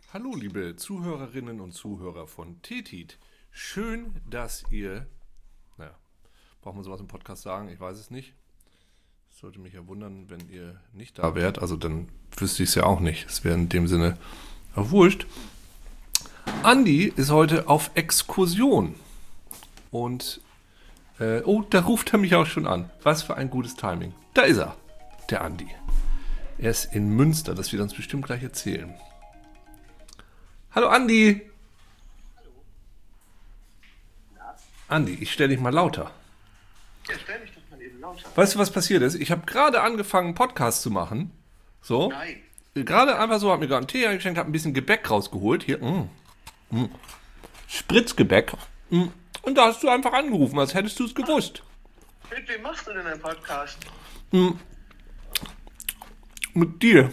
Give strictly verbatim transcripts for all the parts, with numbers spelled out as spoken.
Hallo liebe Zuhörerinnen und Zuhörer von Tetit. Schön, dass ihr, naja, braucht man sowas im Podcast sagen? Ich weiß es nicht. Es sollte mich ja wundern, wenn ihr nicht da wärt. Also dann wüsste ich es ja auch nicht. Es wäre in dem Sinne auch wurscht. Andi ist heute auf Exkursion. Und, äh, oh, da ruft er mich auch schon an. Was für ein gutes Timing. Da ist er, der Andi. Er ist in Münster, das wird uns bestimmt gleich erzählen. Hallo Andi. Hallo. Na? Andi, ich stelle dich mal lauter. Ja, stell mich doch mal eben lauter. Weißt du, was passiert ist? Ich habe gerade angefangen, einen Podcast zu machen. So. Nein. Gerade einfach so, habe mir gerade einen Tee eingeschenkt, habe ein bisschen Gebäck rausgeholt. Hier, mm, mm. Spritzgebäck. Mm. Und da hast du einfach angerufen, als hättest du es gewusst. Mit wem machst du denn einen Podcast? Mm. Mit dir.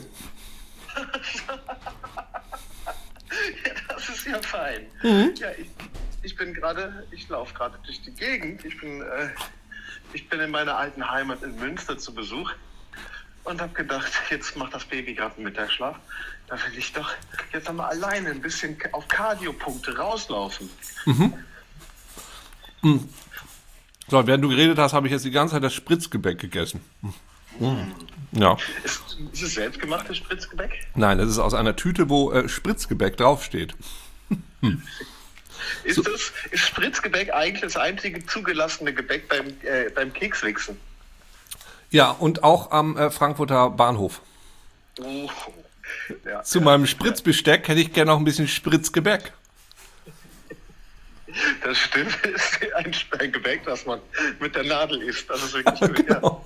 Ja, das ist ja fein. Mhm. Ja, ich, ich bin gerade, ich laufe gerade durch die Gegend. Ich bin, äh, ich bin in meiner alten Heimat in Münster zu Besuch und habe gedacht, jetzt macht das Baby gerade einen Mittagsschlaf. Da will ich doch jetzt einmal alleine ein bisschen auf Cardio-Punkte rauslaufen. Mhm. Mhm. So, während du geredet hast, habe ich jetzt die ganze Zeit das Spritzgebäck gegessen. Mhm. Ja. Ist, ist es selbstgemachtes Spritzgebäck? Nein, das ist aus einer Tüte, wo äh, Spritzgebäck draufsteht. Hm. Ist, So. das, ist Spritzgebäck eigentlich das einzige zugelassene Gebäck beim, äh, beim Kekswichsen? Ja, und auch am äh, Frankfurter Bahnhof. Oh. Ja, Zu ja. meinem Spritzbesteck hätte ich gerne noch ein bisschen Spritzgebäck. Das stimmt, ist ein, ein Gebäck, das man mit der Nadel isst. Das ist wirklich gut, Genau.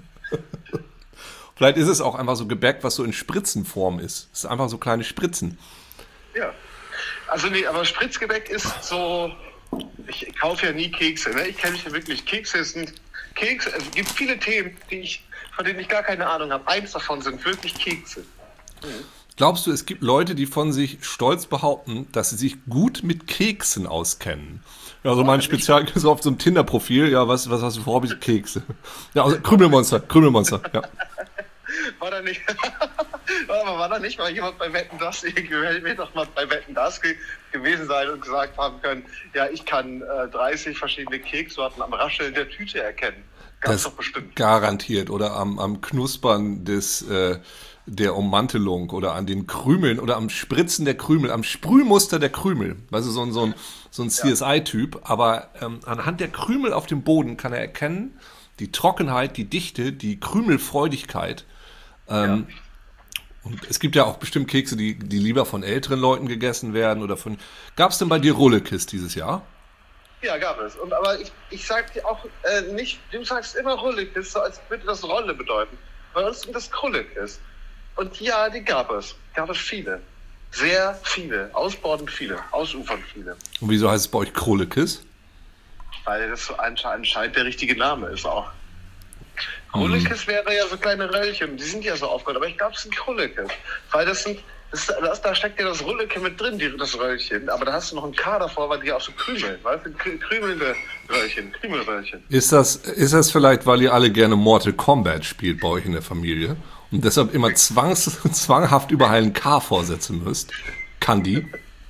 Vielleicht ist es auch einfach so Gebäck, was so in Spritzenform ist. Es ist einfach so kleine Spritzen. ja. Ja. Also nee, aber Spritzgebäck ist so, ich kaufe ja nie Kekse, ne? Ich kenne ja wirklich, Kekse sind, Kekse, also es gibt viele Themen, die ich, von denen ich gar keine Ahnung habe. Eins davon sind wirklich Kekse. Mhm. Glaubst du, es gibt Leute, die von sich stolz behaupten, dass sie sich gut mit Keksen auskennen? Ja, so mein Spezial ist auf so einem Tinder-Profil. Ja, was, was hast du für Hobbys? Kekse. Ja, also Krümelmonster, Krümelmonster, ja. War da nicht, war, war da nicht mal jemand bei Wetten, das wird doch mal bei Wetten, das ge gewesen sein und gesagt haben können, ja, ich kann äh, dreißig verschiedene Keksorten am Rascheln der Tüte erkennen. Ganz doch bestimmt. Garantiert. Oder am, am Knuspern des, äh, der Ummantelung oder an den Krümeln oder am Spritzen der Krümel, am Sprühmuster der Krümel. Also so ein, so ein, so ein C S I-Typ. Aber ähm, anhand der Krümel auf dem Boden kann er erkennen, die Trockenheit, die Dichte, die Krümelfreudigkeit. Ähm, Ja. Und es gibt ja auch bestimmt Kekse, die, die lieber von älteren Leuten gegessen werden oder von. Gab es denn bei dir Rullekis dieses Jahr? Ja, gab es. Und, aber ich, ich sag dir auch äh, nicht, du sagst immer Rullekis, so als würde das Rolle bedeuten. Bei uns sind das Krullekis. Und ja, die gab es. Gab es viele. Sehr viele. Ausbordend viele. Ausufernd viele. Und wieso heißt es bei euch Krullekis? Weil das so anscheinend der richtige Name ist auch. Krullekis wäre ja so kleine Röllchen, die sind ja so aufgehört, aber ich glaube, es sind Krullekis. Weil das sind, das, das, da steckt ja das Rulleke mit drin, die, das Röllchen. Aber da hast du noch ein K davor, weil die auch so krümeln, weißt du? Krü- Krümelnde Röllchen, Krümelröllchen. Ist das, ist das vielleicht, weil ihr alle gerne Mortal Kombat spielt bei euch in der Familie und deshalb immer zwangs, zwanghaft überall ein K vorsetzen müsst? Kann die?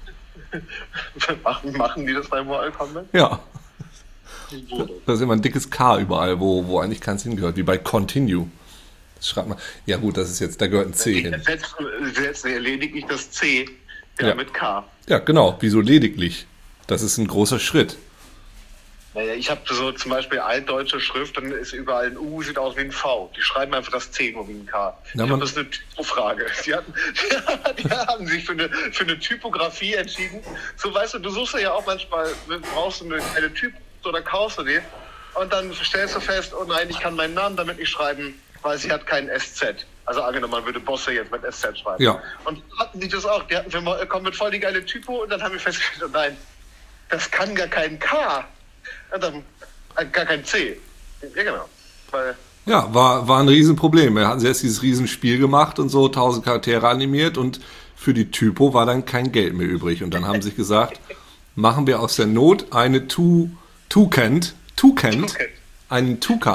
machen, machen die das bei Mortal Kombat? Ja. Da ist immer ein dickes K überall, wo, wo eigentlich keins hingehört, wie bei Continue. Das schreibt man. Ja gut, das ist jetzt, da gehört ein C hin. Setzt, setzt lediglich das C ja, Ja. mit K. Ja, genau. Wieso lediglich? Das ist ein großer Schritt. Naja, ich habe so zum Beispiel altdeutsche Schrift, dann ist überall ein U, sieht aus wie ein V. Die schreiben einfach das C nur wie ein K. Na, ich man- glaube, das ist eine Typofrage. Die, hatten, die haben sich für eine, für eine Typografie entschieden. So, weißt du, du suchst ja auch manchmal, brauchst du eine, eine Typ oder kaufst du die und dann stellst du fest, oh nein, ich kann meinen Namen damit nicht schreiben, weil sie hat keinen S Z. Also angenommen, man würde Bosse jetzt mit S Z schreiben. Ja. Und hatten die das auch. Die hatten für Mortal Kombat voll die geile Typo und dann haben wir festgestellt, oh nein, das kann gar kein K. Und dann äh, gar kein C. Ja, genau. Weil, Ja, war, war ein Riesenproblem. Wir hatten jetzt dieses Riesenspiel gemacht und so, tausend Charaktere animiert und für die Typo war dann kein Geld mehr übrig. Und dann haben sie sich gesagt, machen wir aus der Not eine Tu, Tukent, Tukent, Okay. einen Tukan,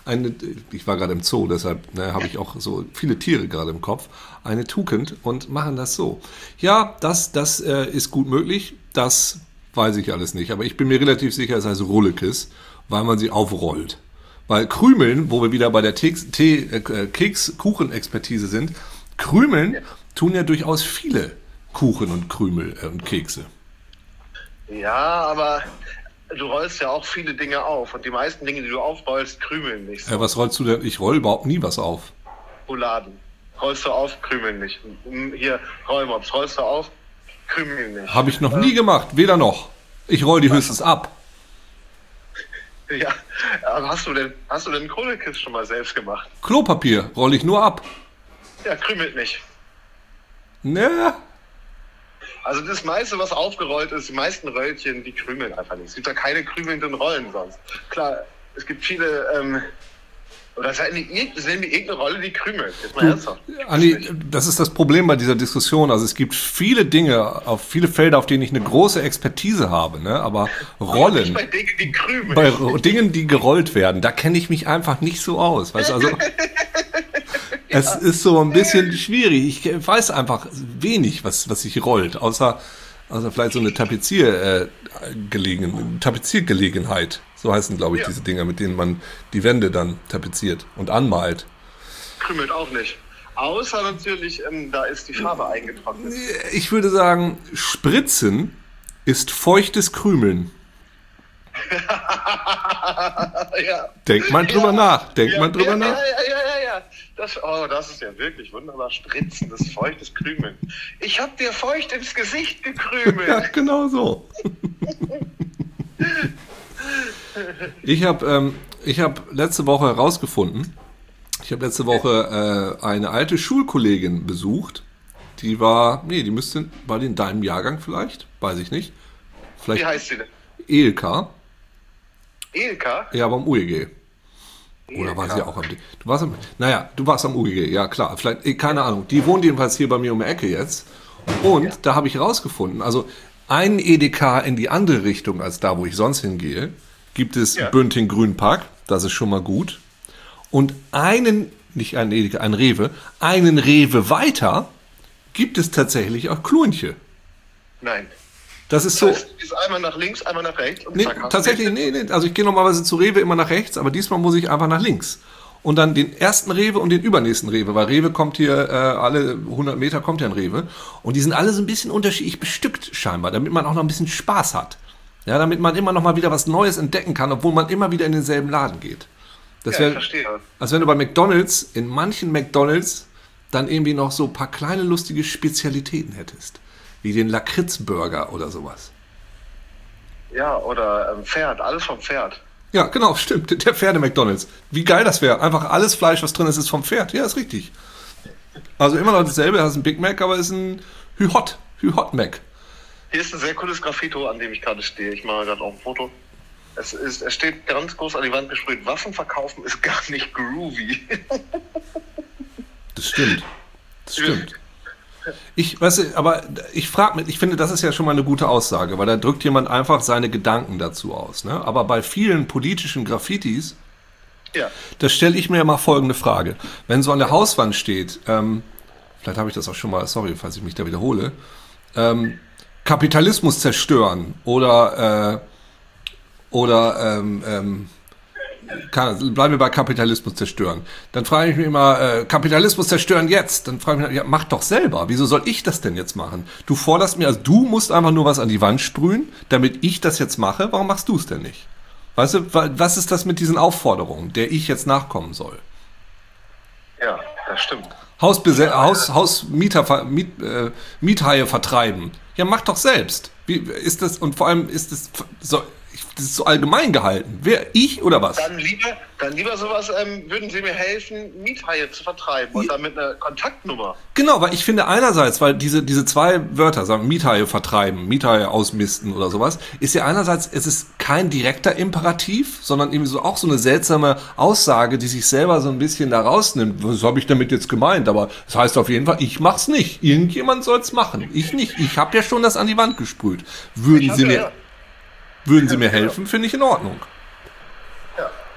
eine, ich war gerade im Zoo, deshalb ne, habe ich auch so viele Tiere gerade im Kopf, eine Tugend und machen das so. Ja, das, das äh, ist gut möglich, das weiß ich alles nicht, aber ich bin mir relativ sicher, es heißt Rullekes, weil man sie aufrollt. Weil Krümeln, wo wir wieder bei der Keks, Tee, äh, Keks-Kuchen-Expertise sind, Krümeln ja. tun ja durchaus viele Kuchen und Krümel äh, und Kekse. Ja, aber du rollst ja auch viele Dinge auf und die meisten Dinge, die du aufrollst, krümeln nicht. So. Äh, was rollst du denn? Ich roll überhaupt nie was auf. Rouladen. Rollst du auf, krümeln nicht. Hier, Rollmops, rollst du auf, krümeln nicht. Habe ich noch ähm, nie gemacht, weder noch. Ich roll die höchstens ab. Ja, aber hast du denn, hast du denn Kohlekiss schon mal selbst gemacht? Klopapier roll ich nur ab. Ja, krümelt nicht. Ne? Also das meiste, was aufgerollt ist, die meisten Röllchen, die krümeln einfach nicht. Es gibt da keine krümelnden Rollen sonst. Klar, es gibt viele, ähm, oder es nehmen die irgendeine Rolle, die krümelt. Jetzt mal ernsthaft. Andi, das ist das Problem bei dieser Diskussion. Also es gibt viele Dinge, auf viele Felder, auf denen ich eine große Expertise habe, ne? Aber Rollen, nicht bei Dingen, die krümeln. Bei Dingen, die gerollt werden, da kenne ich mich einfach nicht so aus. Weißt du, also es ja. ist so ein bisschen schwierig. Ich weiß einfach wenig, was, was sich rollt, außer, außer vielleicht so eine Tapezier, äh, gelegen, Tapeziergelegenheit. So heißen, glaube ich, ja. diese Dinger, mit denen man die Wände dann tapeziert und anmalt. Krümelt auch nicht. Außer natürlich, ähm, da ist die Farbe eingetrocknet. Ich würde sagen, Spritzen ist feuchtes Krümeln. ja. Denkt man drüber ja. nach. Denkt ja, man drüber ja, nach. Ja, ja, ja, ja. Das, oh, das ist ja wirklich wunderbar. Spritzen, das feuchtes Krümeln. Ich hab dir feucht ins Gesicht gekrümelt. Ja, genau so. Ich habe ähm, ich hab letzte Woche herausgefunden, ich habe letzte Woche äh, eine alte Schulkollegin besucht. Die war, nee, die müsste, war die in deinem Jahrgang vielleicht? Weiß ich nicht. Vielleicht Wie heißt sie denn? Elka. Elka? Ja, aber am U E G. Oder war sie auch am... Du warst am... Naja, du warst am U E G, ja klar. Vielleicht, keine Ahnung. Die wohnt jedenfalls hier bei mir um die Ecke jetzt. Und ja. da habe ich herausgefunden, also ein Edeka in die andere Richtung als da, wo ich sonst hingehe, gibt es ja. Bünting-Grünpark, das ist schon mal gut. Und einen, nicht einen Edeka, einen Rewe, einen Rewe weiter gibt es tatsächlich auch Klunche. Nein. Das ist das so. Heißt, ist einmal nach links, einmal nach rechts. Und nee, zack, tatsächlich, nee, nee. Also ich gehe normalerweise zu Rewe immer nach rechts, aber diesmal muss ich einfach nach links. Und dann den ersten Rewe und den übernächsten Rewe, weil Rewe kommt hier, äh, alle hundert Meter kommt ja ein Rewe. Und die sind alle so ein bisschen unterschiedlich bestückt scheinbar, damit man auch noch ein bisschen Spaß hat. Ja, damit man immer noch mal wieder was Neues entdecken kann, obwohl man immer wieder in denselben Laden geht. Das wäre, ja, als wenn du bei McDonald's, in manchen McDonald's, dann irgendwie noch so ein paar kleine lustige Spezialitäten hättest. Wie den Lakritzburger oder sowas. Ja, oder ähm, Pferd, alles vom Pferd. Ja, genau, stimmt. Der Pferde-McDonald's. Wie geil das wäre. Einfach alles Fleisch, was drin ist, ist vom Pferd. Ja, ist richtig. Also immer noch dasselbe. Das ist ein Big Mac, aber ist ein Hü-Hot. Hü-Hot-Mac. Hier ist ein sehr cooles Graffito, an dem ich gerade stehe. Ich mache gerade auch ein Foto. Es, ist, es steht ganz groß an die Wand gesprüht. Waffen verkaufen ist gar nicht groovy. Das stimmt. Das stimmt. Ich, weißt du, aber ich frage mich, ich finde, das ist ja schon mal eine gute Aussage, weil da drückt jemand einfach seine Gedanken dazu aus. Ne? Aber bei vielen politischen Graffitis, ja. da stelle ich mir mal folgende Frage. Wenn so an der Hauswand steht, ähm, vielleicht habe ich das auch schon mal, sorry, falls ich mich da wiederhole, ähm, Kapitalismus zerstören oder, äh, oder ähm, ähm, kann, bleiben wir bei Kapitalismus zerstören. Dann frage ich mich immer, äh, Kapitalismus zerstören jetzt. Dann frage ich mich, ja, mach doch selber. Wieso soll ich das denn jetzt machen? Du forderst mir, also du musst einfach nur was an die Wand sprühen, damit ich das jetzt mache. Warum machst du es denn nicht? Weißt du, was ist das mit diesen Aufforderungen, der ich jetzt nachkommen soll? Ja, das stimmt. Hausbese- Haus, Hausmieter, Miet, äh, Miethaie vertreiben. Ja, mach doch selbst. Wie ist das? Und vor allem ist das so, das ist so allgemein gehalten. Wer, ich oder was? Dann lieber, dann lieber sowas, ähm, würden Sie mir helfen, Miethaie zu vertreiben und dann mit einer Kontaktnummer. Genau, weil ich finde einerseits, weil diese, diese zwei Wörter, sagen Miethaie vertreiben, Miethaie ausmisten oder sowas, ist ja einerseits, es ist kein direkter Imperativ, sondern irgendwie so auch so eine seltsame Aussage, die sich selber so ein bisschen da rausnimmt. Was habe ich damit jetzt gemeint? Aber das heißt auf jeden Fall, ich mach's nicht. Irgendjemand soll's machen. Ich nicht. Ich habe ja schon das an die Wand gesprüht. Würden Sie mir... Ja, Würden Sie mir helfen, finde ich in Ordnung. Ja.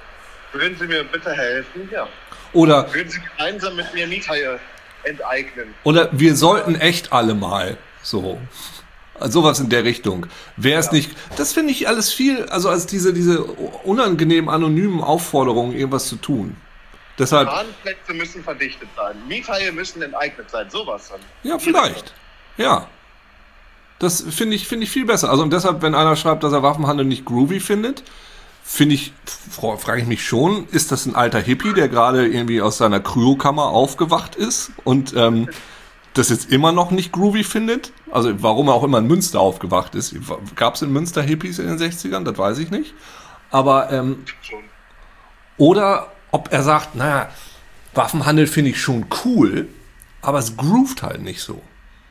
Würden Sie mir bitte helfen? Ja. Oder, Würden Sie gemeinsam mit mir Miethaie enteignen? oder wir sollten echt alle mal so. Sowas in der Richtung. Wäre es Ja. nicht. Das finde ich alles viel, also als diese, diese unangenehmen, anonymen Aufforderungen, irgendwas zu tun. Deshalb, Harnplätze müssen verdichtet sein. Miethaie müssen enteignet sein. Sowas dann. ja, vielleicht. Ja. Das finde ich, finde ich viel besser. Also und deshalb, wenn einer schreibt, dass er Waffenhandel nicht groovy findet, finde ich, fra- frage ich mich schon, ist das ein alter Hippie, der gerade irgendwie aus seiner Kryokammer aufgewacht ist und ähm, das jetzt immer noch nicht groovy findet? Also warum er auch immer in Münster aufgewacht ist. Gab es in Münster Hippies in den sechzigern? Das weiß ich nicht. Aber, ähm, Schon. oder ob er sagt, naja, Waffenhandel finde ich schon cool, aber es groovt halt nicht so.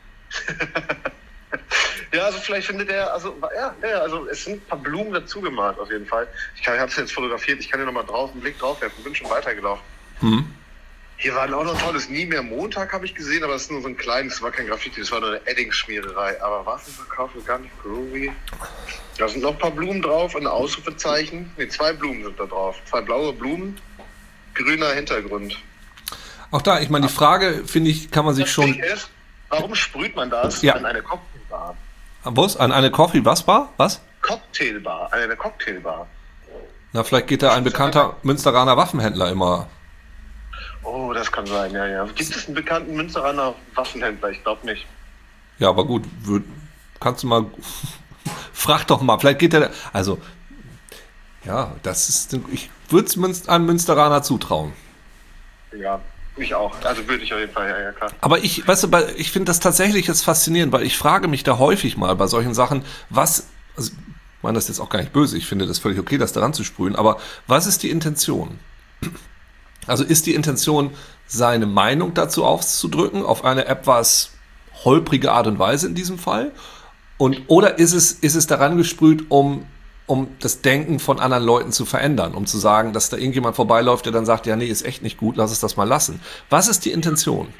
Ja, also vielleicht findet er, also ja, ja, also es sind ein paar Blumen dazu gemalt auf jeden Fall. Ich, kann- ich habe es jetzt fotografiert, ich kann hier nochmal drauf einen Blick drauf werfen, bin schon weitergelaufen. Hm. Hier war auch noch ein tolles Nie mehr Montag, habe ich gesehen, aber das ist nur so ein kleines, das war kein Graffiti, das war nur eine Edding-Schmiererei. Aber Waffenverkauf ist gar nicht groovy. Da sind noch ein paar Blumen drauf, ein Ausrufezeichen. Ne, zwei Blumen sind da drauf. Zwei blaue Blumen, grüner Hintergrund. Auch da, ich meine, die Frage, finde ich, kann man sich Das schon... Ding ist, warum sprüht man das Ja. an eine Cocktailbar? Was? An eine Coffee, was Bar? Was? Cocktailbar, an eine Cocktailbar. Na, vielleicht geht da ein bekannter Münsteraner Waffenhändler immer. Oh, das kann sein, ja, ja. Gibt es einen bekannten Münsteraner Waffenhändler? Ich glaube nicht. Ja, aber gut, würd, kannst du mal... Frag doch mal, vielleicht geht der... Also, ja, das ist... Ich würde es Münst, einem Münsteraner zutrauen. Ja, ich auch. Also würde ich auf jeden Fall, ja, ja, klar. Aber ich, weißt du, bei- ich finde das tatsächlich jetzt faszinierend, weil ich frage mich da häufig mal bei solchen Sachen, was... Also, ich meine das ist jetzt auch gar nicht böse, ich finde das völlig okay, das daran zu sprühen, aber was ist die Intention? Also ist die Intention, seine Meinung dazu auszudrücken, auf eine etwas holprige Art und Weise in diesem Fall? Und, oder ist es, ist es daran gesprüht, um, um das Denken von anderen Leuten zu verändern, um zu sagen, dass da irgendjemand vorbeiläuft, der dann sagt, ja, nee, ist echt nicht gut, lass es das mal lassen. Was ist die Intention?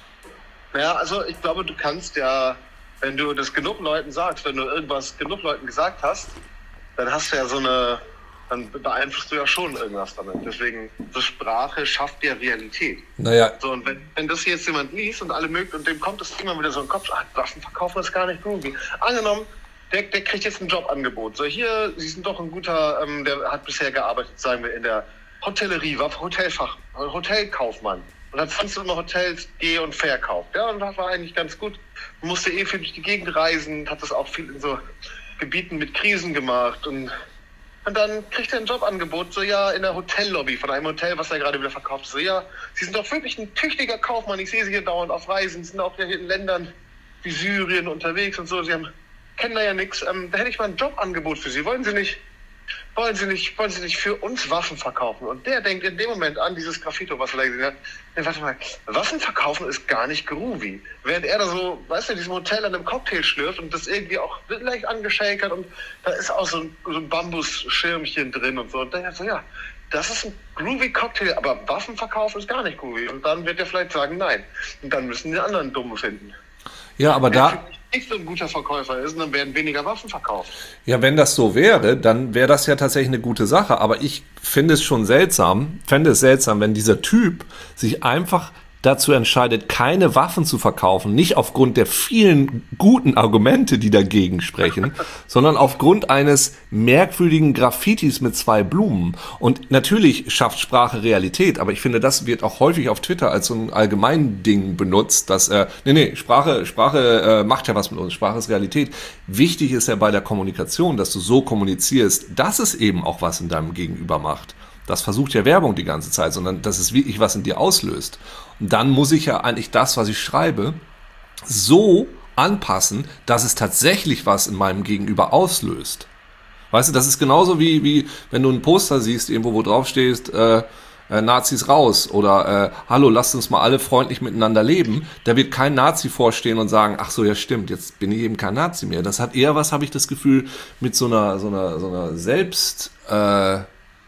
Ja, also ich glaube, du kannst ja, wenn du das genug Leuten sagst, wenn du irgendwas genug Leuten gesagt hast, dann hast du ja so eine, dann beeinflusst du ja schon irgendwas damit. Deswegen, so Sprache schafft ja Realität. Naja, So, und wenn, wenn das jetzt jemand liest und alle mögt und dem kommt das immer wieder so im Kopf, ach, Waffen verkaufen ist gar nicht groovy. Angenommen, der, der kriegt jetzt ein Jobangebot. So, hier, Sie sind doch ein guter, ähm, der hat bisher gearbeitet, sagen wir, in der Hotellerie, war Hotelfach, Hotelkaufmann. Und hat sonst immer Hotels geh- und verkauft. Ja, und das war eigentlich ganz gut. Musste eh viel durch die Gegend reisen, hat das auch viel in so Gebieten mit Krisen gemacht und Und dann kriegt er ein Jobangebot, so ja, in der Hotellobby von einem Hotel, was er gerade wieder verkauft. So ja, Sie sind doch wirklich ein tüchtiger Kaufmann. Ich sehe Sie hier dauernd auf Reisen. Sie sind auch hier in Ländern wie Syrien unterwegs und so. Sie haben, kennen da ja nichts. Ähm, da hätte ich mal ein Jobangebot für Sie. Wollen Sie nicht, wollen Sie nicht, wollen Sie nicht für uns Waffen verkaufen? Und der denkt in dem Moment an dieses Graffito, was er da gesehen hat. Nee, warte mal, Waffen verkaufen ist gar nicht groovy. Während er da so, weißt du, in diesem Hotel an einem Cocktail schlürft und das irgendwie auch leicht angeschäkert und da ist auch so ein, so ein Bambusschirmchen drin und so. Und dann so, ja, das ist ein groovy Cocktail, aber Waffen verkaufen ist gar nicht groovy. Und dann wird er vielleicht sagen, nein. Und dann müssen die anderen Dumme finden. ja, aber Wenn er da... nicht so ein guter Verkäufer ist, dann werden weniger Waffen verkauft. Ja, wenn das so wäre, dann wäre das ja tatsächlich eine gute Sache. Aber ich finde es schon seltsam, fände es seltsam, wenn dieser Typ sich einfach dazu entscheidet, keine Waffen zu verkaufen, nicht aufgrund der vielen guten Argumente, die dagegen sprechen, sondern aufgrund eines merkwürdigen Graffitis mit zwei Blumen. Und natürlich schafft Sprache Realität, aber ich finde, das wird auch häufig auf Twitter als so ein allgemein Ding benutzt, dass, äh, nee, nee, Sprache, Sprache äh, macht ja was mit uns, Sprache ist Realität. Wichtig ist ja bei der Kommunikation, dass du so kommunizierst, dass es eben auch was in deinem Gegenüber macht. Das versucht ja Werbung die ganze Zeit, sondern dass es wirklich was in dir auslöst. Und dann muss ich ja eigentlich das, was ich schreibe, so anpassen, dass es tatsächlich was in meinem Gegenüber auslöst. Weißt du, das ist genauso wie, wie wenn du ein Poster siehst, irgendwo wo drauf stehst, äh, äh, Nazis raus oder äh, hallo, lasst uns mal alle freundlich miteinander leben. Da wird kein Nazi vorstehen und sagen, ach so, ja stimmt, jetzt bin ich eben kein Nazi mehr. Das hat eher was, habe ich das Gefühl, mit so einer, so einer, so einer Selbst... Äh,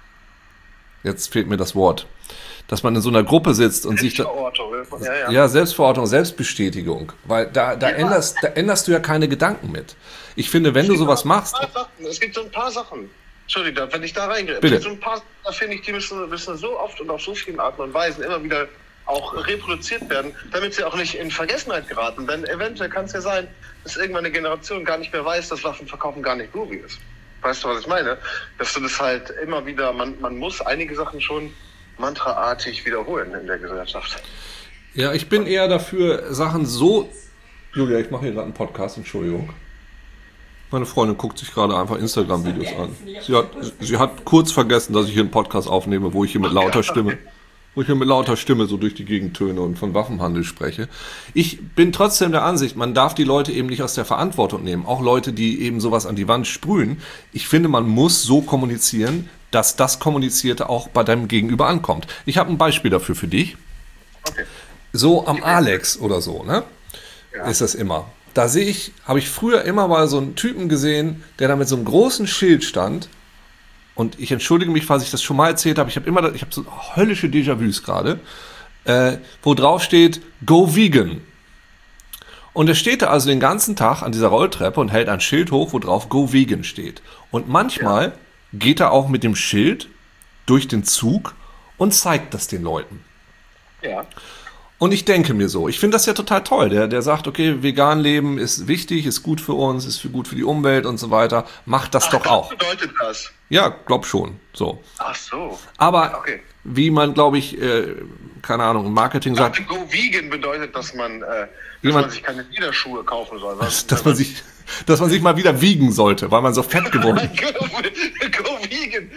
jetzt fehlt mir das Wort, dass man in so einer Gruppe sitzt und sich da, Selbstverortung, ja, ja. ja, Selbstverortung, Selbstbestätigung, weil da, da, Ja. änderst, da änderst du ja keine Gedanken mit. Ich finde, wenn du sowas machst, Ein paar Sachen. Es gibt so ein paar Sachen. Entschuldigung, wenn ich da reingehe. Bitte. So ein paar, da finde ich, die müssen, müssen so oft und auf so vielen Arten und Weisen immer wieder auch reproduziert werden, damit sie auch nicht in Vergessenheit geraten. Denn eventuell kann es ja sein, dass irgendwann eine Generation gar nicht mehr weiß, dass Waffenverkaufen gar nicht groovy ist. Weißt du, was ich meine? Dass du das halt immer wieder, man, man muss einige Sachen schon mantraartig wiederholen in der Gesellschaft. Ja, ich bin eher dafür, Sachen so... Julia, ich mache hier gerade einen Podcast, Entschuldigung. Meine Freundin guckt sich gerade einfach Instagram-Videos an. Sie hat, sie hat kurz vergessen, dass ich hier einen Podcast aufnehme, wo ich hier mit lauter Stimme, wo ich hier mit lauter Stimme so durch die Gegend töne und von Waffenhandel spreche. Ich bin trotzdem der Ansicht, man darf die Leute eben nicht aus der Verantwortung nehmen. Auch Leute, die eben sowas an die Wand sprühen. Ich finde, man muss so kommunizieren, dass das Kommunizierte auch bei deinem Gegenüber ankommt. Ich habe ein Beispiel dafür für dich. Okay. So am Alex oder so, ne? Ja. Ist das immer. Da sehe ich, habe ich früher immer mal so einen Typen gesehen, der da mit so einem großen Schild stand. Und ich entschuldige mich, falls ich das schon mal erzählt habe. Ich habe immer, ich habe so höllische Déjà-vus gerade, äh, wo drauf steht, Go Vegan. Und er steht da also den ganzen Tag an dieser Rolltreppe und hält ein Schild hoch, wo drauf Go Vegan steht. Und manchmal ja. geht er auch mit dem Schild durch den Zug und zeigt das den Leuten. Ja. Und ich denke mir so, ich finde das ja total toll. Der, der sagt, okay, vegan leben ist wichtig, ist gut für uns, ist für, gut für die Umwelt und so weiter. Macht das Ach, doch auch. Was bedeutet das? Ja, glaub schon. So. Ach so. Aber okay. wie man, glaube ich, äh, keine Ahnung, im Marketing ich sagt... dachte, Go Vegan bedeutet, dass man, äh, dass man, man sich keine Lederschuhe kaufen soll. Was, dass, man sich, dass man sich mal wieder wiegen sollte, weil man so fett geworden ist. Go, Go Vegan.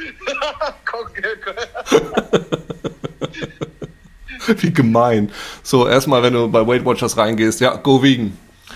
Wie gemein. So, erstmal, wenn du bei Weight Watchers reingehst, ja, Go Vegan.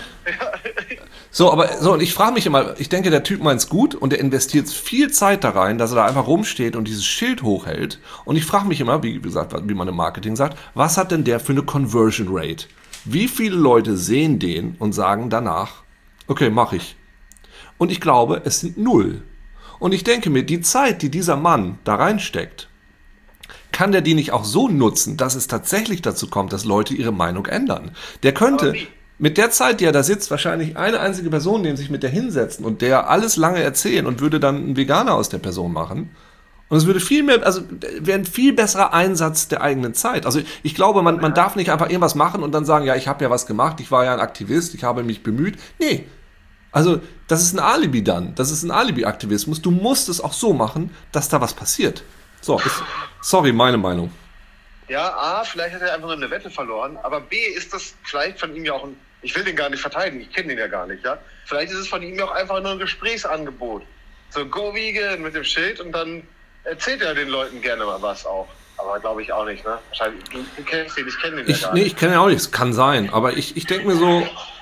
So, aber so, und ich frage mich immer, ich denke, der Typ meint's gut und der investiert viel Zeit da rein, dass er da einfach rumsteht und dieses Schild hochhält. Und ich frage mich immer, wie gesagt, wie man im Marketing sagt, was hat denn der für eine Conversion Rate? Wie viele Leute sehen den und sagen danach, okay, mach ich. Und ich glaube, es sind null. Und ich denke mir, die Zeit, die dieser Mann da reinsteckt, kann der die nicht auch so nutzen, dass es tatsächlich dazu kommt, dass Leute ihre Meinung ändern? Der könnte mit der Zeit, die er da sitzt, wahrscheinlich eine einzige Person nehmen, sich mit der hinsetzen und der alles lange erzählen und würde dann einen Veganer aus der Person machen. Und es würde viel mehr, also wäre ein viel besserer Einsatz der eigenen Zeit. Also ich glaube, man, man darf nicht einfach irgendwas machen und dann sagen, ja, ich habe ja was gemacht, ich war ja ein Aktivist, ich habe mich bemüht. Nee, also das ist ein Alibi dann, das ist ein Alibi-Aktivismus. Du musst es auch so machen, dass da was passiert. So, ist, sorry, meine Meinung. Ja, A, vielleicht hat er einfach nur eine Wette verloren, aber B, ist das vielleicht von ihm ja auch ein, ich will den gar nicht verteidigen, ich kenne den ja gar nicht, ja. Vielleicht ist es von ihm ja auch einfach nur ein Gesprächsangebot. So, Go Vegan mit dem Schild und dann erzählt er den Leuten gerne mal was auch. Aber glaube ich auch nicht, ne? Wahrscheinlich, du, du kennst ihn, ich kenne den ich, ja gar nee, nicht. Ich kenne ihn auch nicht, es kann sein, aber ich, ich denke mir so,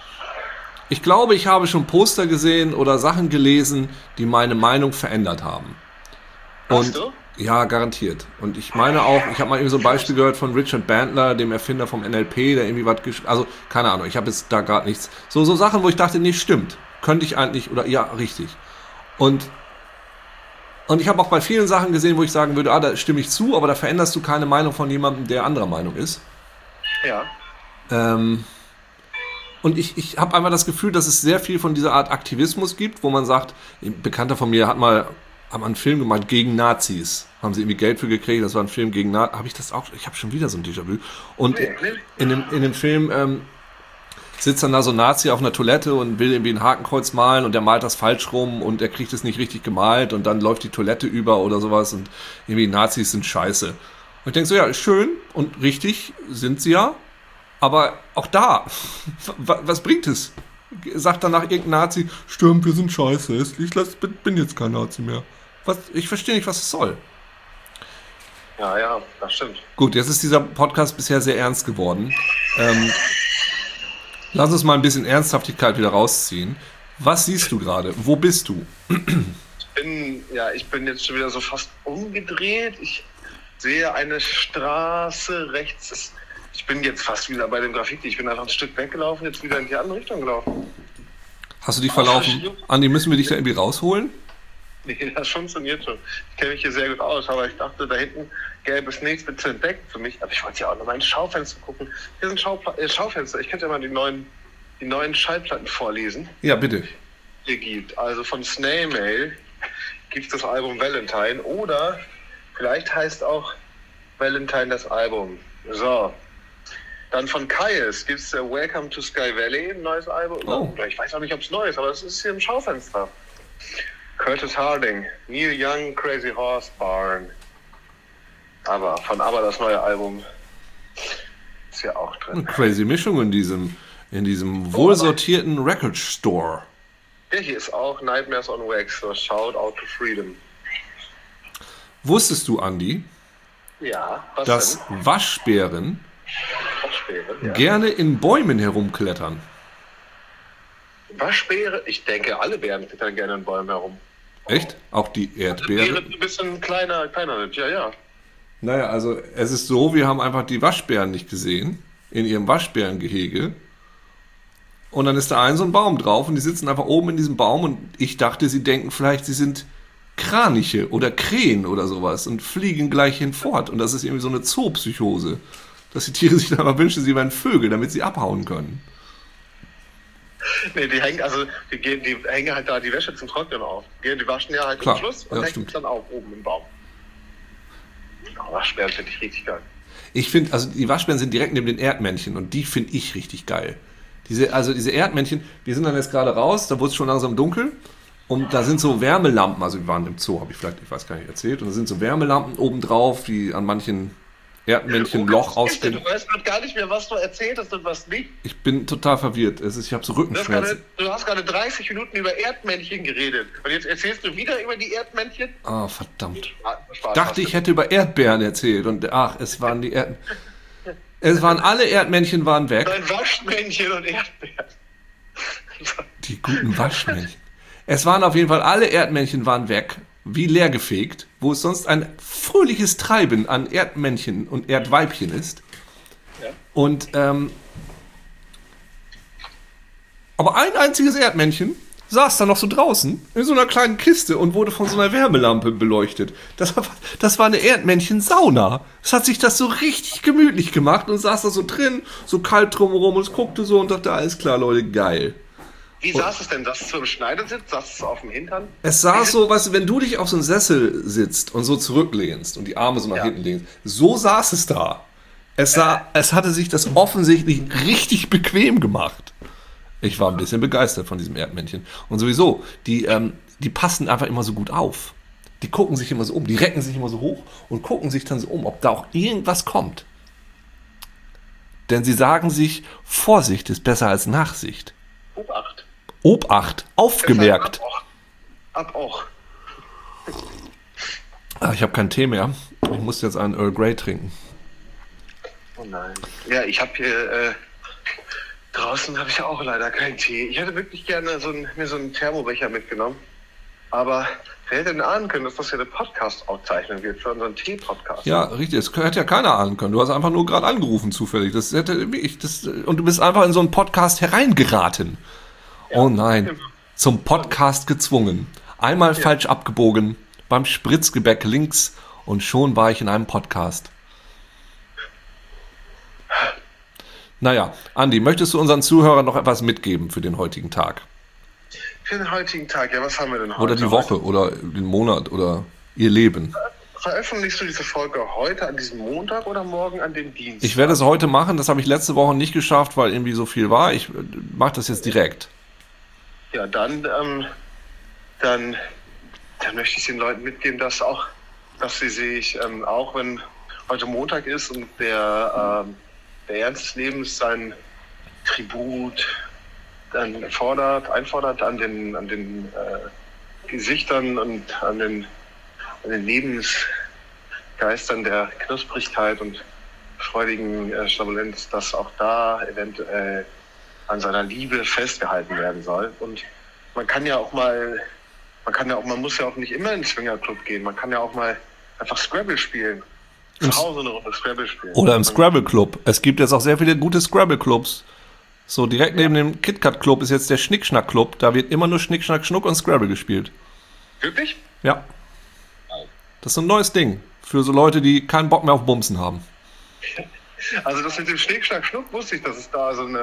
ich glaube, ich habe schon Poster gesehen oder Sachen gelesen, die meine Meinung verändert haben. Und Hast du? Ja, garantiert. Und ich meine auch, ich habe mal eben so ein Beispiel gehört von Richard Bandler, dem Erfinder vom N L P, der irgendwie was geschrieben, also keine Ahnung, ich habe jetzt da gerade nichts. So so Sachen, wo ich dachte, nee, stimmt, könnte ich eigentlich, oder ja, richtig. Und und ich habe auch bei vielen Sachen gesehen, wo ich sagen würde, ah, da stimme ich zu, aber da veränderst du keine Meinung von jemandem, der anderer Meinung ist. Ja. Ähm, und ich, ich habe einfach das Gefühl, dass es sehr viel von dieser Art Aktivismus gibt, wo man sagt, ein Bekannter von mir hat mal haben einen Film gemacht gegen Nazis. Haben sie irgendwie Geld für gekriegt, das war ein Film gegen Nazis. Habe ich das auch? Ich habe schon wieder so ein Déjà-vu. Und in dem, in dem Film ähm, sitzt dann da so ein Nazi auf einer Toilette und will irgendwie ein Hakenkreuz malen und der malt das falsch rum und er kriegt es nicht richtig gemalt und dann läuft die Toilette über oder sowas und irgendwie Nazis sind scheiße. Und ich denke so, ja, schön und richtig sind sie ja, aber auch da, was bringt es? Sagt danach irgendein Nazi, stimmt, wir sind scheiße, ich lass, bin jetzt kein Nazi mehr. Was, ich verstehe nicht, was es soll. Ja, ja, das stimmt. Gut, jetzt ist dieser Podcast bisher sehr ernst geworden. Ähm, lass uns mal ein bisschen Ernsthaftigkeit wieder rausziehen. Was siehst du gerade? Wo bist du? Ich bin, ja, ich bin jetzt schon wieder so fast umgedreht. Ich sehe eine Straße rechts. Ich bin jetzt fast wieder bei dem Graffiti. Ich bin einfach ein Stück weggelaufen, jetzt wieder in die andere Richtung gelaufen. Hast du dich verlaufen? Andi, müssen wir dich da irgendwie rausholen? Nee, das funktioniert schon. Ich kenne mich hier sehr gut aus, aber ich dachte, da hinten gäbe es nichts mit zu entdecken für mich. Aber ich wollte ja auch noch mal ins Schaufenster gucken. Hier sind Schaupla- äh, Schaufenster. Ich könnte ja mal die neuen, die neuen Schallplatten vorlesen. Ja, bitte. Hier gibt. Also von Snail Mail gibt es das Album Valentine oder vielleicht heißt auch Valentine das Album. So. Dann von Kyuss gibt es uh, Welcome to Sky Valley, ein neues Album. Oh. Ich weiß auch nicht, ob es neu ist, aber es ist hier im Schaufenster. Curtis Harding, Neil Young, Crazy Horse Barn. Aber von ABBA das neue Album ist ja auch drin. Eine crazy Mischung in diesem, in diesem wohlsortierten Record Store. Ja, hier ist auch Nightmares on Wax, so Shout Out to Freedom. Wusstest du, Andi, Ja, was dass denn? Waschbären Waschbären, ja. gerne in Bäumen herumklettern? Waschbären? Ich denke, alle Bären klettern gerne in Bäumen herum. Echt? Auch die Erdbeere? Bären ein bisschen kleiner, kleiner sind, ja, ja. Naja, also es ist so, wir haben einfach die Waschbären nicht gesehen in ihrem Waschbärengehege. Und dann ist da ein so ein Baum drauf und die sitzen einfach oben in diesem Baum und ich dachte, sie denken vielleicht, sie sind Kraniche oder Krähen oder sowas und fliegen gleich hinfort. Und das ist irgendwie so eine Zoopsychose, dass die Tiere sich dann aber wünschen, sie wären Vögel, damit sie abhauen können. Nee, die hängen, also die gehen, die hängen halt da die Wäsche zum Trocknen auf. Die, die waschen ja halt Klar, am Schluss und ja, hängen stimmt. es dann auch oben im Baum. Oh, Waschbären finde ich richtig geil. Ich finde, also die Waschbären sind direkt neben den Erdmännchen und die finde ich richtig geil. Diese, also diese Erdmännchen, wir sind dann jetzt gerade raus, da wurde es schon langsam dunkel und da sind so Wärmelampen, also wir waren im Zoo, habe ich vielleicht, ich weiß gar nicht, erzählt, und da sind so Wärmelampen obendrauf, die an manchen Erdmännchen Loch ausgehen. Du weißt gerade gar nicht mehr, was du erzählt hast und was nicht. Ich bin total verwirrt, es ist, ich habe so Du hast, gerade, Rückenschmerzen. du hast gerade dreißig Minuten über Erdmännchen geredet und jetzt erzählst du wieder über die Erdmännchen? Ah, verdammt. Ah, Spaß, Dachte, hast ich du. hätte über Erdbeeren erzählt und ach, es waren die Erd... Es waren alle Erdmännchen waren weg. Ein Waschmännchen und Erdbeeren. Die guten Waschmännchen. Es waren auf jeden Fall, alle Erdmännchen waren weg, wie leergefegt, wo es sonst ein fröhliches Treiben an Erdmännchen und Erdweibchen ist. Ja. Und, ähm, aber ein einziges Erdmännchen saß da noch so draußen in so einer kleinen Kiste und wurde von so einer Wärmelampe beleuchtet. Das war, das war eine Erdmännchen-Sauna. Es hat sich das so richtig gemütlich gemacht und saß da so drin, so kalt drumherum und es guckte so und dachte, alles klar, Leute, geil. Wie saß es denn? Saß es so im Schneidersitz? Saß es auf dem Hintern? Es saß so, weißt du, wenn du dich auf so einen Sessel sitzt und so zurücklehnst und die Arme so nach Ja. hinten lehnst, so saß es da. Es, sah, es hatte sich das offensichtlich richtig bequem gemacht. Ich war ein bisschen begeistert von diesem Erdmännchen. Und sowieso, die, ähm, die passen einfach immer so gut auf. Die gucken sich immer so um, die recken sich immer so hoch und gucken sich dann so um, ob da auch irgendwas kommt. Denn sie sagen sich, Vorsicht ist besser als Nachsicht. Obacht. Obacht, aufgemerkt. Ab auch. Ab auch. Ah, ich habe keinen Tee mehr. Ich muss jetzt einen Earl Grey trinken. Oh nein. Ja, ich habe hier äh, draußen habe ich auch leider keinen Tee. Ich hätte wirklich gerne so ein, mir so einen Thermobecher mitgenommen. Aber wer hätte denn ahnen können, dass das hier eine Podcast-Aufzeichnung wird für unseren Tee-Podcast? Ja, richtig. Das hätte ja keiner ahnen können. Du hast einfach nur gerade angerufen zufällig. Das hätte ich, das, und du bist einfach in so einen Podcast hereingeraten. Oh nein. Zum Podcast gezwungen. Einmal falsch abgebogen, beim Spritzgebäck links und schon war ich in einem Podcast. Naja, Andi, möchtest du unseren Zuhörern noch etwas mitgeben für den heutigen Tag? Für den heutigen Tag, ja, was haben wir denn heute? Oder die Woche oder den Monat oder ihr Leben? Veröffentlichst du diese Folge heute an diesem Montag oder morgen an dem Dienstag? Ich werde es heute machen, das habe ich letzte Woche nicht geschafft, weil irgendwie so viel war. Ich mache das jetzt direkt. Ja, dann, ähm, dann, dann möchte ich den Leuten mitgeben, dass auch, dass sie sich, ähm, auch wenn heute Montag ist und der, ähm, der Ernst des Lebens sein Tribut dann fordert, einfordert an den, an den äh, Gesichtern und an den, an den Lebensgeistern der Knusprigkeit und freudigen äh, Stabulenz, dass auch da eventuell an seiner Liebe festgehalten werden soll. Und man kann ja auch mal, man kann ja auch, man muss ja auch nicht immer in den Swingerclub gehen, man kann ja auch mal einfach Scrabble spielen. Zu Hause eine Runde Scrabble spielen. Oder im Scrabble Club. Es gibt jetzt auch sehr viele gute Scrabble Clubs. So, direkt neben dem KitKat Club ist jetzt der Schnickschnack Club. Da wird immer nur Schnick, Schnack, Schnuck und Scrabble gespielt. Wirklich? Ja. Das ist so ein neues Ding. Für so Leute, die keinen Bock mehr auf Bumsen haben. Also das mit dem Schnick, Schnack, Schnuck wusste ich, dass es da so eine,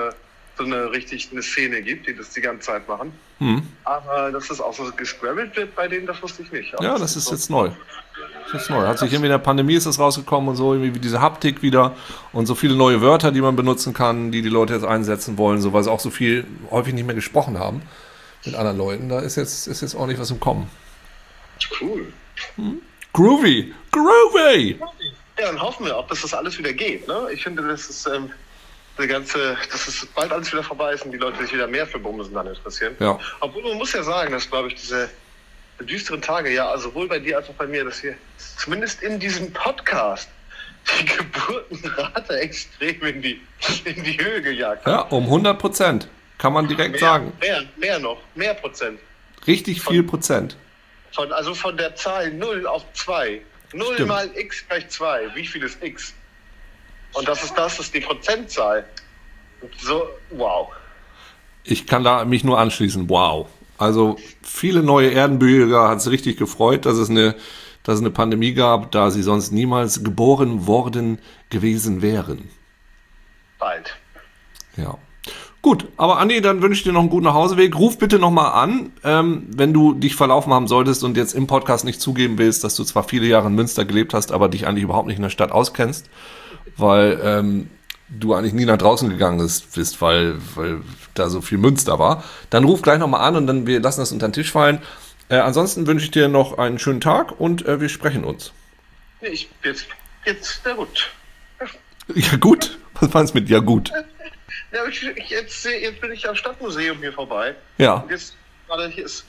so eine richtig eine Szene gibt, die das die ganze Zeit machen. Hm. Aber dass das auch so gescrabbelt wird bei denen, das wusste ich nicht. Aber Ja, das ist jetzt neu. Das ist jetzt neu. Hat sich irgendwie in der Pandemie ist das rausgekommen und so, irgendwie diese Haptik wieder und so viele neue Wörter, die man benutzen kann, die die Leute jetzt einsetzen wollen, so weil sie auch so viel häufig nicht mehr gesprochen haben mit anderen Leuten. Da ist jetzt, ist jetzt ordentlich was im Kommen. Cool. Hm? Groovy! Groovy! Ja, dann hoffen wir auch, dass das alles wieder geht. Ne? Ich finde, das ist ähm, die ganze, dass es bald alles wieder vorbei ist und die Leute sich wieder mehr für Bumsen dann interessieren. Ja. Obwohl man muss ja sagen, dass, glaube ich, diese düsteren Tage, ja, also sowohl bei dir als auch bei mir, dass wir zumindest in diesem Podcast die Geburtenrate extrem in die, in die Höhe gejagt haben. Ja, um hundert Prozent. Kann man direkt mehr, sagen. Mehr, mehr noch, mehr Prozent. Richtig viel Prozent. Von, also von der Zahl null auf zwei. null Stimmt. mal x gleich zwei. Wie viel ist x? Und das ist das, ist die Prozentzahl. So, wow. Ich kann da mich nur anschließen. Wow. Also viele neue Erdenbürger hat es richtig gefreut, dass es, eine, dass es eine Pandemie gab, da sie sonst niemals geboren worden gewesen wären. Bald. Ja. Gut, aber Andi, dann wünsche ich dir noch einen guten Nachhauseweg. Ruf bitte nochmal an, ähm, wenn du dich verlaufen haben solltest und jetzt im Podcast nicht zugeben willst, dass du zwar viele Jahre in Münster gelebt hast, aber dich eigentlich überhaupt nicht in der Stadt auskennst, weil ähm, du eigentlich nie nach draußen gegangen bist, weil, weil da so viel Münster war. Dann ruf gleich nochmal an und dann wir lassen das unter den Tisch fallen. Äh, ansonsten wünsche ich dir noch einen schönen Tag und äh, wir sprechen uns. Nee, ich, jetzt, jetzt, na gut. Ja gut? Was meinst du mit ja gut? Ja, ich, ich, jetzt, jetzt bin ich am Stadtmuseum hier vorbei. Ja. Und jetzt, gerade hier ist,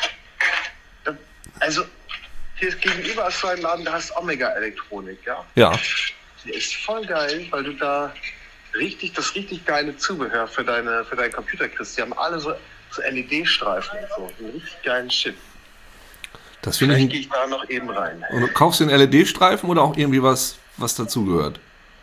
also hier ist gegenüber ist so ein Laden, da heißt Omega Elektronik, ja? Ja. Der ist voll geil, weil du da richtig, das richtig geile Zubehör für deine, für deinen Computer kriegst. Die haben alle so, so L E D-Streifen und so, einen richtig geilen Shit. Das finde Vielleicht ich. gehe ich da noch eben rein. Und du kaufst den L E D-Streifen oder auch irgendwie was, was dazugehört?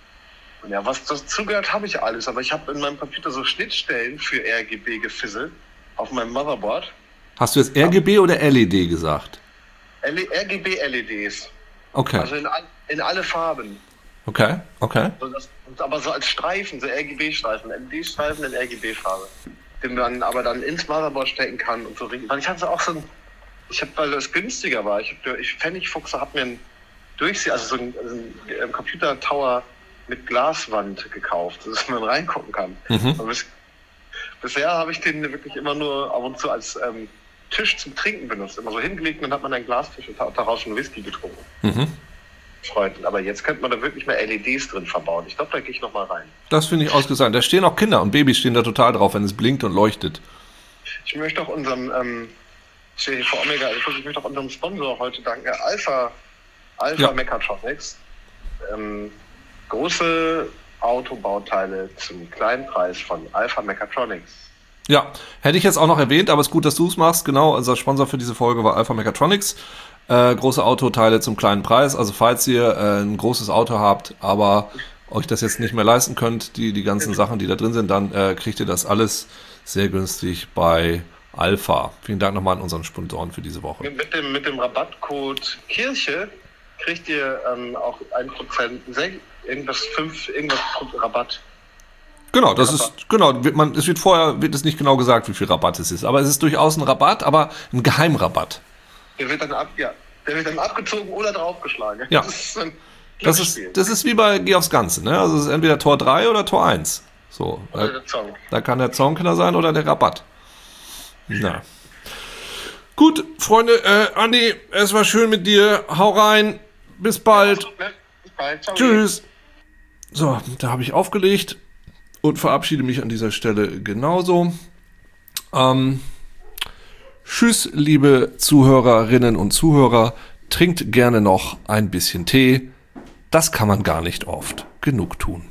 Ja, was dazugehört, habe ich alles, aber ich habe in meinem Computer so Schnittstellen für R G B gefisselt auf meinem Motherboard. Hast du jetzt R G B oder L E D gesagt? R G B-L E Ds. Okay. Also in, all- in alle Farben. Okay, okay. So das, aber so als Streifen, so R G B-Streifen, L E D-Streifen in R G B-Farbe. Den man aber dann ins Motherboard stecken kann und so. Weil ich hatte auch so ein, ich habe, weil das günstiger war, ich, hab, ich Pfennigfuchser hat mir ein Durchseh, also so ein, also ein Computer-Tower mit Glaswand gekauft, dass man reingucken kann. Mhm. Bis, bisher habe ich den wirklich immer nur ab und zu als ähm, Tisch zum Trinken benutzt. Immer so hingelegt und dann hat man einen Glastisch und hat daraus schon Whisky getrunken. Mhm. Freunden. Aber jetzt könnte man da wirklich mal L E Ds drin verbauen. Ich glaube, da gehe ich nochmal rein. Das finde ich ausgezeichnet. Da stehen auch Kinder und Babys stehen da total drauf, wenn es blinkt und leuchtet. Ich möchte auch unserem, ähm, ich stehe hier vor Omega, ich möchte auch unserem Sponsor heute danken, Alpha, Alpha Ja. Mechatronics. Ähm, große Autobauteile zum kleinen Preis von Alpha Mechatronics. Ja, hätte ich jetzt auch noch erwähnt, aber es ist gut, dass du es machst. Genau, unser Sponsor für diese Folge war Alpha Mechatronics. Äh, große Autoteile zum kleinen Preis. Also falls ihr äh, ein großes Auto habt, aber euch das jetzt nicht mehr leisten könnt, die, die ganzen Sachen, die da drin sind, dann äh, kriegt ihr das alles sehr günstig bei Alpha. Vielen Dank nochmal an unseren Sponsoren für diese Woche. Mit, mit, dem, mit dem Rabattcode Kirche kriegt ihr ähm, auch ein Prozent, irgendwas fünf, irgendwas Rabatt. Genau, das ist, genau, wird man, es wird vorher, wird es nicht genau gesagt, wie viel Rabatt es ist, aber es ist durchaus ein Rabatt, aber ein Geheimrabatt. Der wird dann ab, ja, der wird dann abgezogen oder draufgeschlagen. Ja. Das ist ein Das ist, Glücksspiel. das ist wie bei Geh aufs Ganze, ne? Also es ist entweder Tor drei oder Tor eins. So, Oder da, der Song. da kann der Zaunkiller sein oder der Rabatt. Na. Gut, Freunde, äh, Andi, es war schön mit dir. Hau rein. Bis bald. Bis bald. Ciao. Tschüss. So, da habe ich aufgelegt und verabschiede mich an dieser Stelle genauso. Ähm, tschüss, liebe Zuhörerinnen und Zuhörer. Trinkt gerne noch ein bisschen Tee. Das kann man gar nicht oft genug tun.